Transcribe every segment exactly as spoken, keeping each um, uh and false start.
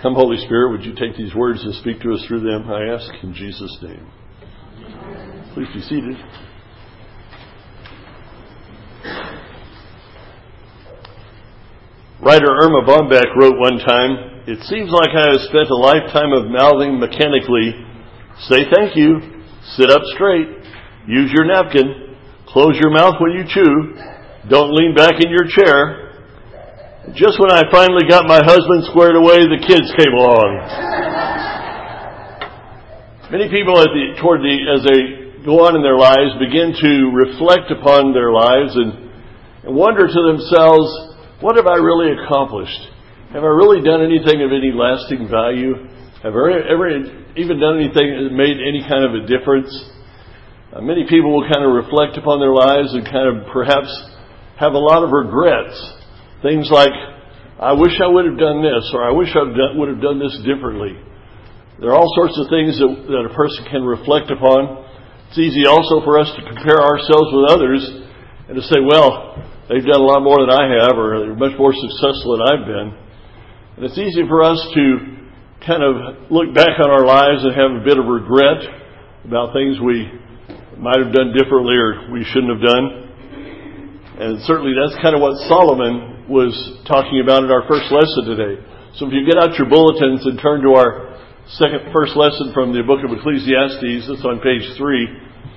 Come, Holy Spirit, would you take these words and speak to us through them, I ask in Jesus' name. Please be seated. Writer Irma Bombeck wrote one time, "It seems like I have spent a lifetime of mouthing mechanically, say thank you, sit up straight, use your napkin, close your mouth when you chew, don't lean back in your chair. Just when I finally got my husband squared away, the kids came along." Many people at the, toward the, as they go on in their lives, begin to reflect upon their lives and, and wonder to themselves, what have I really accomplished? Have I really done anything of any lasting value? Have I ever even done anything that made any kind of a difference? Uh, many people will kind of reflect upon their lives and kind of perhaps have a lot of regrets. Things like, I wish I would have done this, or I wish I would have done this differently. There are all sorts of things that, that a person can reflect upon. It's easy also for us to compare ourselves with others and to say, well, they've done a lot more than I have, or they're much more successful than I've been. And it's easy for us to kind of look back on our lives and have a bit of regret about things we might have done differently or we shouldn't have done. And certainly that's kind of what Solomon was talking about in our first lesson today. So if you get out your bulletins and turn to our second first lesson from the book of Ecclesiastes, it's on page three.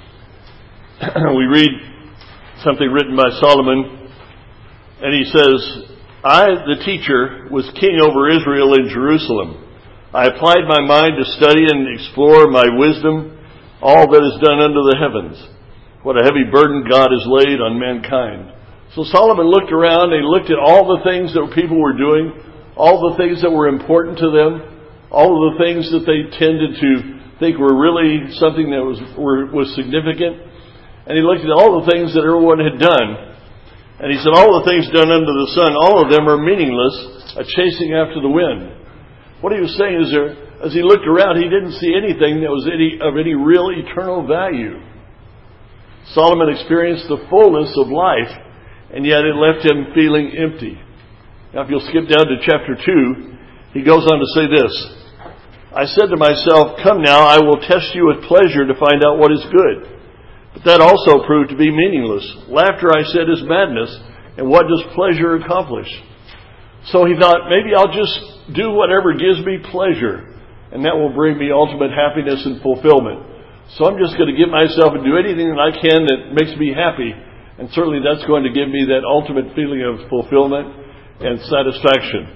We read something written by Solomon, and he says, I, the teacher, was king over Israel in Jerusalem. I applied my mind to study and explore my wisdom, all that is done under the heavens. What a heavy burden God has laid on mankind. So Solomon looked around and he looked at all the things that people were doing, all the things that were important to them, all of the things that they tended to think were really something that was were, was significant. And he looked at all the things that everyone had done. And he said, all the things done under the sun, all of them are meaningless, a chasing after the wind. What he was saying is, there, as he looked around, he didn't see anything that was any, of any real eternal value. Solomon experienced the fullness of life, and yet it left him feeling empty. Now, if you'll skip down to chapter two, he goes on to say this. I said to myself, come now, I will test you with pleasure to find out what is good. But that also proved to be meaningless. Laughter, I said, is madness, and what does pleasure accomplish? So he thought, maybe I'll just do whatever gives me pleasure, and that will bring me ultimate happiness and fulfillment. So I'm just going to give myself and do anything that I can that makes me happy. And certainly that's going to give me that ultimate feeling of fulfillment and satisfaction.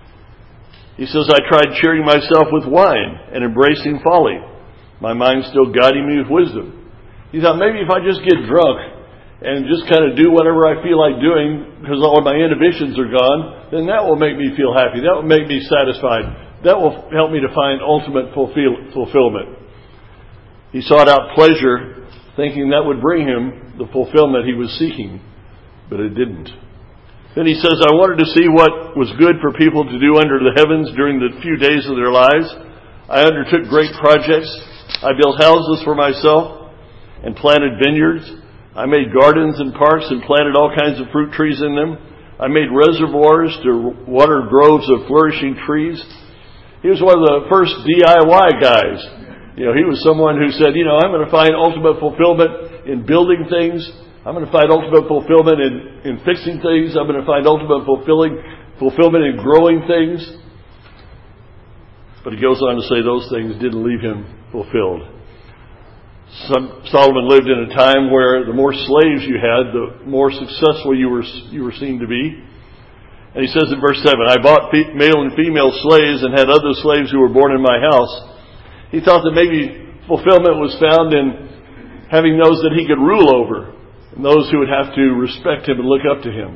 He says, I tried cheering myself with wine and embracing folly, my mind still guiding me with wisdom. He thought, maybe if I just get drunk and just kind of do whatever I feel like doing because all my inhibitions are gone, then that will make me feel happy. That will make me satisfied. That will help me to find ultimate fulfill- fulfillment. He sought out pleasure, thinking that would bring him the fulfillment he was seeking, but it didn't. Then he says, I wanted to see what was good for people to do under the heavens during the few days of their lives. I undertook great projects. I built houses for myself and planted vineyards. I made gardens and parks and planted all kinds of fruit trees in them. I made reservoirs to water groves of flourishing trees. He was one of the first D I Y guys. You know, he was someone who said, you know, I'm going to find ultimate fulfillment in building things. I'm going to find ultimate fulfillment in, in fixing things. I'm going to find ultimate fulfilling, fulfillment in growing things. But he goes on to say those things didn't leave him fulfilled. Some, Solomon lived in a time where the more slaves you had, the more successful you were, you were seen to be. And he says in verse seven, I bought male and female slaves and had other slaves who were born in my house. He thought that maybe fulfillment was found in having those that he could rule over and those who would have to respect him and look up to him.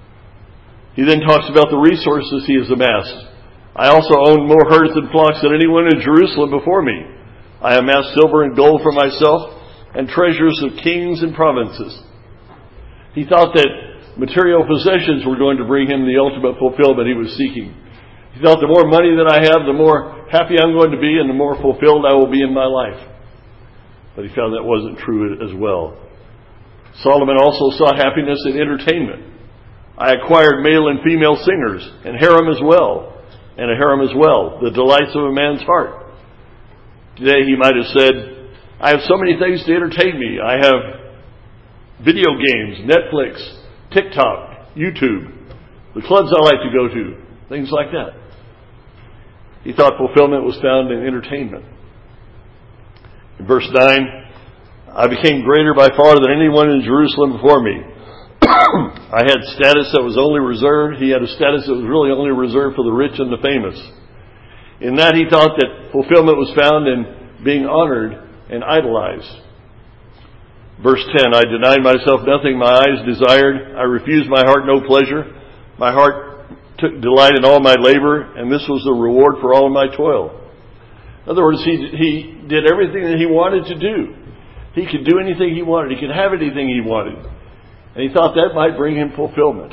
He then talks about the resources he has amassed. I also owned more herds and flocks than anyone in Jerusalem before me. I amassed silver and gold for myself and treasures of kings and provinces. He thought that material possessions were going to bring him the ultimate fulfillment he was seeking. He thought the more money that I have, the more happy I'm going to be and the more fulfilled I will be in my life. But he found that wasn't true as well. Solomon also sought happiness in entertainment. I acquired male and female singers and harem as well, and a harem as well, the delights of a man's heart. Today he might have said, I have so many things to entertain me. I have video games, Netflix, TikTok, YouTube, the clubs I like to go to, things like that. He thought fulfillment was found in entertainment. In verse nine, I became greater by far than anyone in Jerusalem before me. I had status that was only reserved. He had a status that was really only reserved for the rich and the famous. In that he thought that fulfillment was found in being honored and idolized. Verse ten, I denied myself nothing my eyes desired. I refused my heart no pleasure. My heart took delight in all my labor, and this was the reward for all of my toil. In other words, he, he did everything that he wanted to do. He could do anything he wanted. He could have anything he wanted. And he thought that might bring him fulfillment.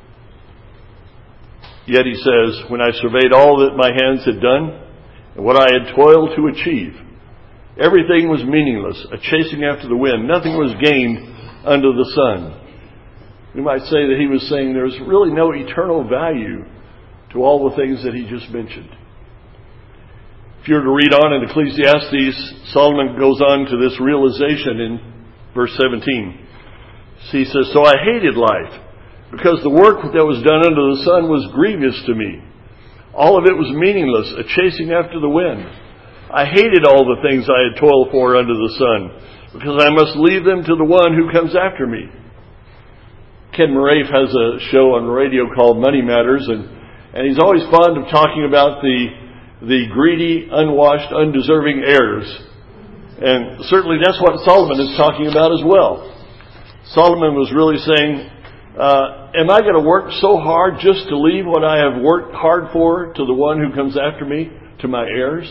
Yet he says, when I surveyed all that my hands had done and what I had toiled to achieve, everything was meaningless, a chasing after the wind. Nothing was gained under the sun. We might say that he was saying there's really no eternal value to all the things that he just mentioned. If you were to read on in Ecclesiastes, Solomon goes on to this realization in verse seventeen. He says, so I hated life, because the work that was done under the sun was grievous to me. All of it was meaningless, a chasing after the wind. I hated all the things I had toiled for under the sun, because I must leave them to the one who comes after me. Ken Moraif has a show on the radio called Money Matters, and, and he's always fond of talking about the, the greedy, unwashed, undeserving heirs. And certainly that's what Solomon is talking about as well. Solomon was really saying, uh, am I going to work so hard just to leave what I have worked hard for to the one who comes after me, to my heirs?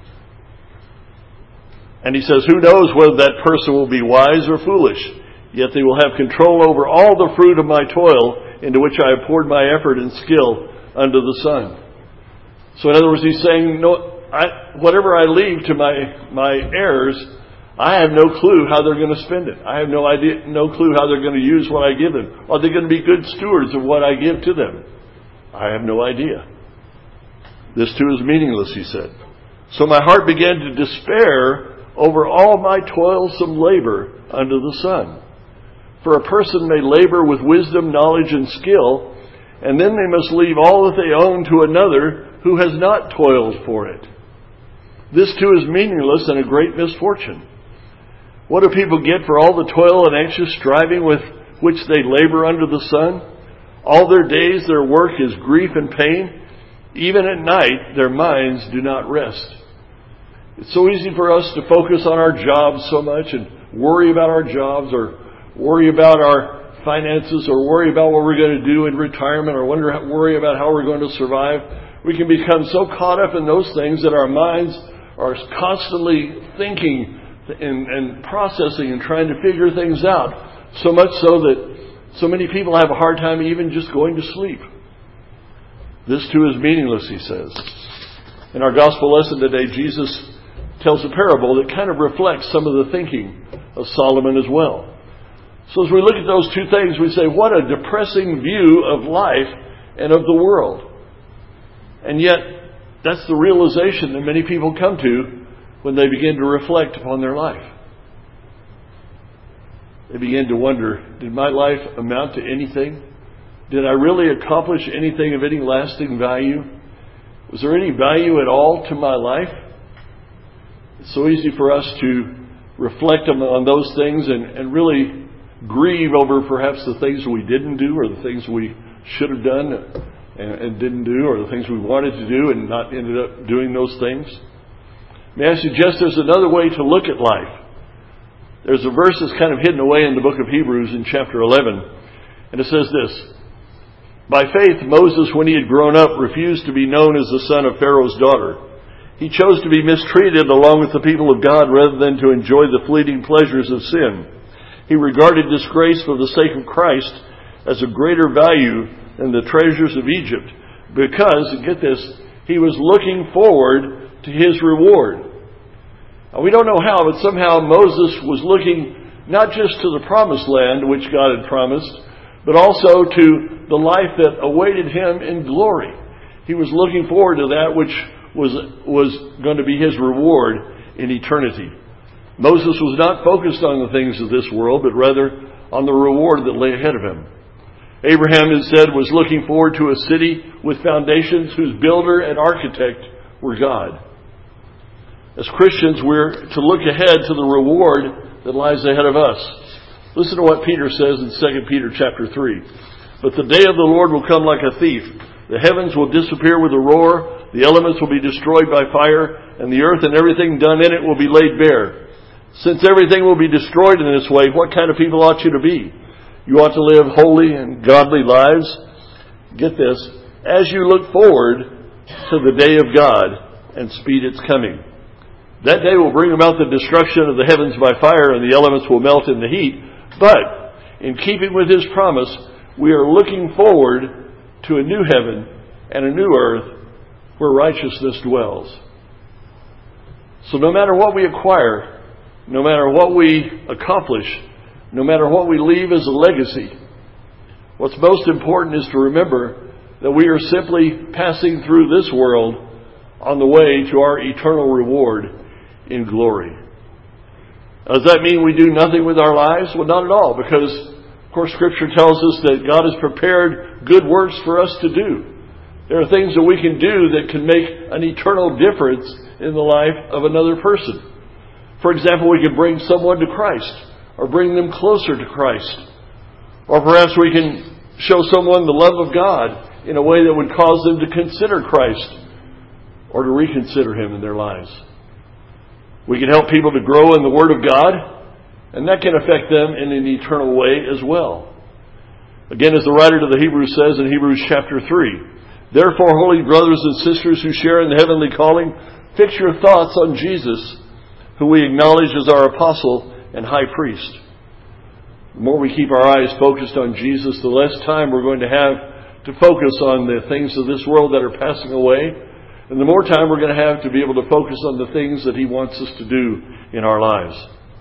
And he says, who knows whether that person will be wise or foolish, yet they will have control over all the fruit of my toil into which I have poured my effort and skill under the sun. So in other words, he's saying, no, I, whatever I leave to my, my heirs, I have no clue how they're going to spend it. I have no idea, no clue how they're going to use what I give them. Are they going to be good stewards of what I give to them? I have no idea. This too is meaningless, he said. So my heart began to despair over all my toilsome labor under the sun. For a person may labor with wisdom, knowledge, and skill, and then they must leave all that they own to another who has not toiled for it. This too is meaningless and a great misfortune. What do people get for all the toil and anxious striving with which they labor under the sun? All their days their work is grief and pain. Even at night their minds do not rest. It's so easy for us to focus on our jobs so much and worry about our jobs, or worry about our finances, or worry about what we're going to do in retirement, or wonder, worry about how we're going to survive. We can become so caught up in those things that our minds are constantly thinking And, and processing and trying to figure things out, so much so that so many people have a hard time even just going to sleep. This too is meaningless, he says. In our gospel lesson today, Jesus tells a parable that kind of reflects some of the thinking of Solomon as well. So as we look at those two things, we say, what a depressing view of life and of the world. And yet, that's the realization that many people come to when they begin to reflect upon their life. They begin to wonder, did my life amount to anything? Did I really accomplish anything of any lasting value? Was there any value at all to my life? It's so easy for us to reflect on those things and, and really grieve over perhaps the things we didn't do, or the things we should have done and, and didn't do, or the things we wanted to do and not ended up doing those things. May I suggest there's another way to look at life. There's a verse that's kind of hidden away in the book of Hebrews in chapter eleven. And it says this: by faith, Moses, when he had grown up, refused to be known as the son of Pharaoh's daughter. He chose to be mistreated along with the people of God rather than to enjoy the fleeting pleasures of sin. He regarded disgrace for the sake of Christ as a greater value than the treasures of Egypt, because, get this, he was looking forward to his reward. Now, we don't know how, but somehow Moses was looking not just to the promised land, which God had promised, but also to the life that awaited him in glory. He was looking forward to that which was, was going to be his reward in eternity. Moses was not focused on the things of this world, but rather on the reward that lay ahead of him. Abraham instead was looking forward to a city with foundations whose builder and architect were God. As Christians, we're to look ahead to the reward that lies ahead of us. Listen to what Peter says in Second Peter chapter three. But the day of the Lord will come like a thief. The heavens will disappear with a roar. The elements will be destroyed by fire. And the earth and everything done in it will be laid bare. Since everything will be destroyed in this way, what kind of people ought you to be? You ought to live holy and godly lives. Get this. As you look forward to the day of God and speed its coming. That day will bring about the destruction of the heavens by fire, and the elements will melt in the heat. But, in keeping with His promise, we are looking forward to a new heaven and a new earth where righteousness dwells. So no matter what we acquire, no matter what we accomplish, no matter what we leave as a legacy, what's most important is to remember that we are simply passing through this world on the way to our eternal reward in glory. Does that mean we do nothing with our lives? Well, not at all, because, of course, Scripture tells us that God has prepared good works for us to do. There are things that we can do that can make an eternal difference in the life of another person. For example, we can bring someone to Christ, or bring them closer to Christ. Or perhaps we can show someone the love of God in a way that would cause them to consider Christ, or to reconsider Him in their lives. We can help people to grow in the Word of God, and that can affect them in an eternal way as well. Again, as the writer to the Hebrews says in Hebrews chapter three, therefore, holy brothers and sisters who share in the heavenly calling, fix your thoughts on Jesus, who we acknowledge as our apostle and high priest. The more we keep our eyes focused on Jesus, the less time we're going to have to focus on the things of this world that are passing away, and the more time we're going to have to be able to focus on the things that He wants us to do in our lives.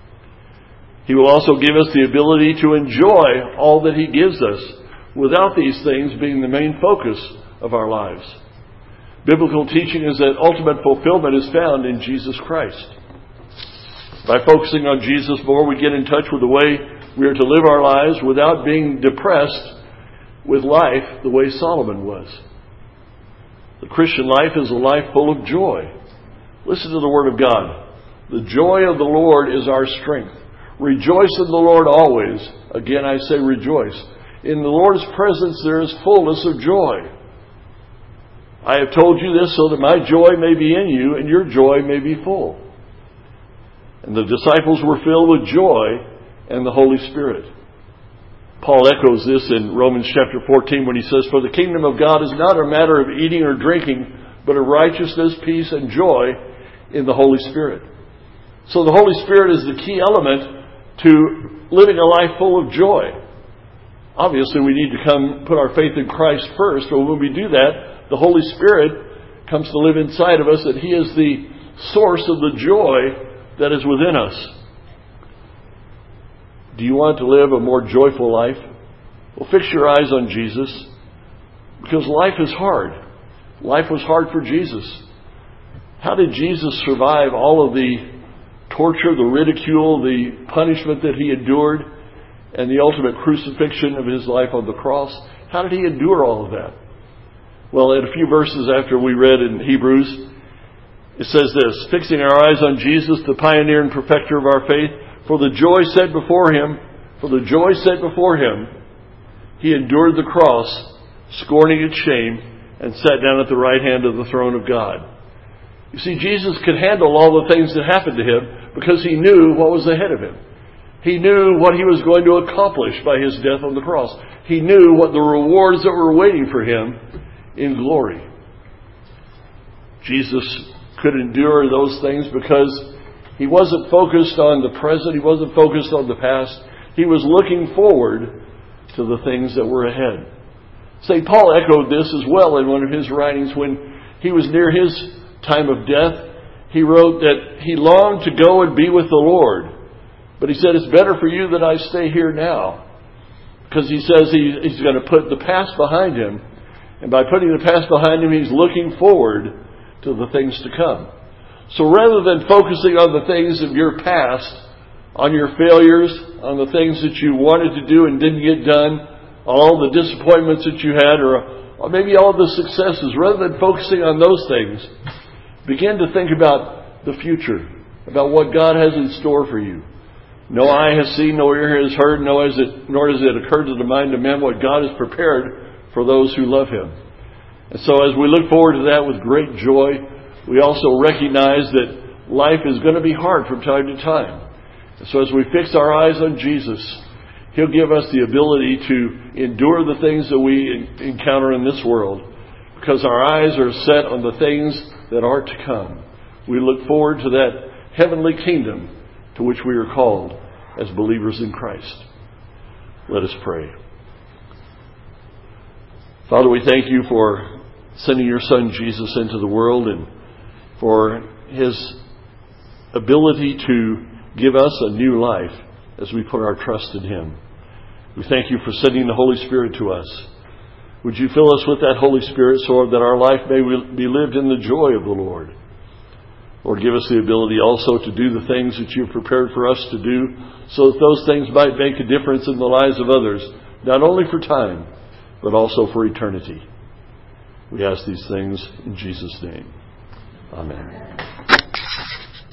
He will also give us the ability to enjoy all that He gives us without these things being the main focus of our lives. Biblical teaching is that ultimate fulfillment is found in Jesus Christ. By focusing on Jesus more, we get in touch with the way we are to live our lives without being depressed with life the way Solomon was. The Christian life is a life full of joy. Listen to the Word of God. The joy of the Lord is our strength. Rejoice in the Lord always. Again, I say rejoice. In the Lord's presence there is fullness of joy. I have told you this so that my joy may be in you and your joy may be full. And the disciples were filled with joy and the Holy Spirit. Paul echoes this in Romans chapter fourteen when he says, for the kingdom of God is not a matter of eating or drinking, but of righteousness, peace, and joy in the Holy Spirit. So the Holy Spirit is the key element to living a life full of joy. Obviously, we need to come put our faith in Christ first, but when we do that, the Holy Spirit comes to live inside of us, and He is the source of the joy that is within us. Do you want to live a more joyful life? Well, fix your eyes on Jesus, because life is hard. Life was hard for Jesus. How did Jesus survive all of the torture, the ridicule, the punishment that He endured, and the ultimate crucifixion of His life on the cross? How did He endure all of that? Well, in a few verses after we read in Hebrews, it says this, fixing our eyes on Jesus, the pioneer and perfecter of our faith, for the joy set before Him, for the joy set before Him, He endured the cross, scorning its shame, and sat down at the right hand of the throne of God. You see, Jesus could handle all the things that happened to Him because He knew what was ahead of Him. He knew what He was going to accomplish by His death on the cross. He knew what the rewards that were waiting for Him in glory. Jesus could endure those things because He wasn't focused on the present. He wasn't focused on the past. He was looking forward to the things that were ahead. Saint Paul echoed this as well in one of his writings when he was near his time of death. He wrote that he longed to go and be with the Lord. But he said, it's better for you that I stay here now. Because he says he, he's going to put the past behind him And by putting the past behind him, he's looking forward to the things to come. So rather than focusing on the things of your past, on your failures, on the things that you wanted to do and didn't get done, all the disappointments that you had, or, or maybe all the successes, rather than focusing on those things, begin to think about the future, about what God has in store for you. No eye has seen, no ear has heard, nor has it, nor has it occurred to the mind of man what God has prepared for those who love Him. And so as we look forward to that with great joy, we also recognize that life is going to be hard from time to time. And so as we fix our eyes on Jesus, He'll give us the ability to endure the things that we encounter in this world, because our eyes are set on the things that are to come. We look forward to that heavenly kingdom to which we are called as believers in Christ. Let us pray. Father, we thank You for sending Your Son Jesus into the world and for His ability to give us a new life as we put our trust in Him. We thank You for sending the Holy Spirit to us. Would You fill us with that Holy Spirit so that our life may be lived in the joy of the Lord. Lord, give us the ability also to do the things that You've prepared for us to do, so that those things might make a difference in the lives of others, not only for time, but also for eternity. We ask these things in Jesus' name. Amen.